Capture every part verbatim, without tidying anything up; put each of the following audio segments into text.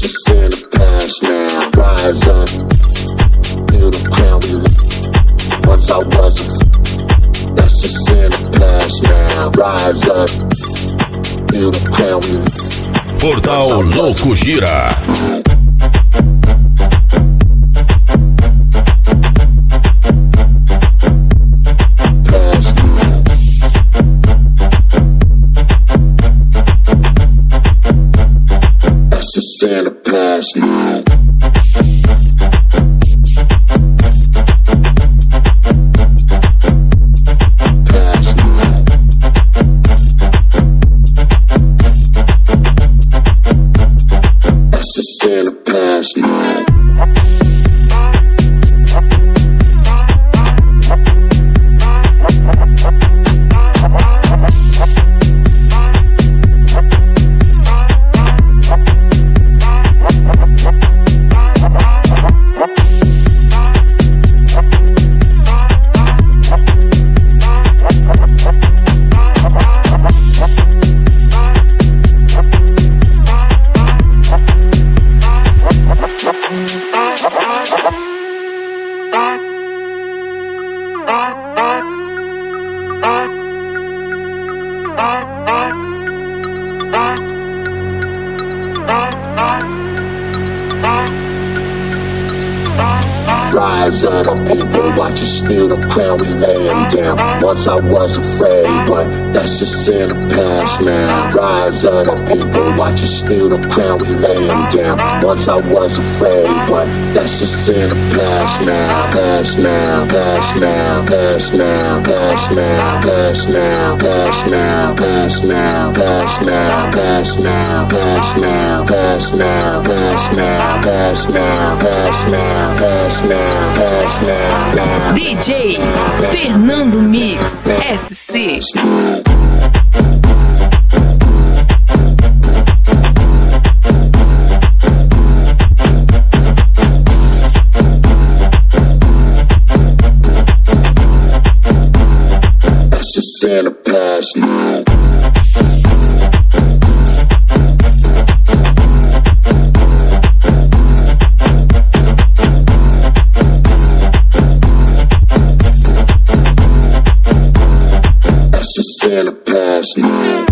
just in the past now. Rise up, feel the crown we live. Once I was a f- that's just in the past now. Rise up, feel the crown we live. Portal Louco Gira. Just in the past now. Past now. That's just in the past now. Rise up, people, watch us steal the crown, we laying down. Once I was afraid, but that's just in the past now. Rise up, people, watch us steal the crown, we laying down. Once I was afraid, but that's just in the past now. Past now, past now, past now, past now, past now, past now, past now, past now, past now, past now, past now, past now, past now, past now, past now. D J Fernando Mix S C. That's just in the past now. Just in the past now.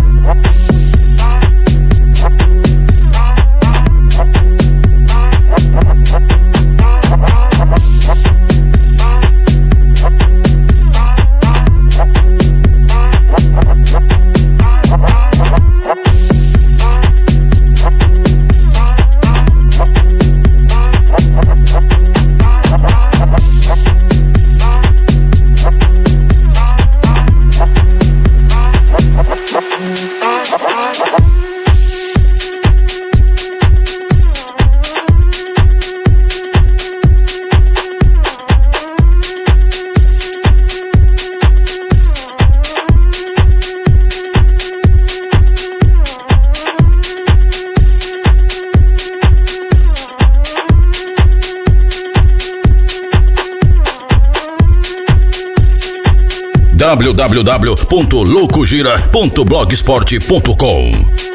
w w w ponto louco gira ponto blogspot ponto com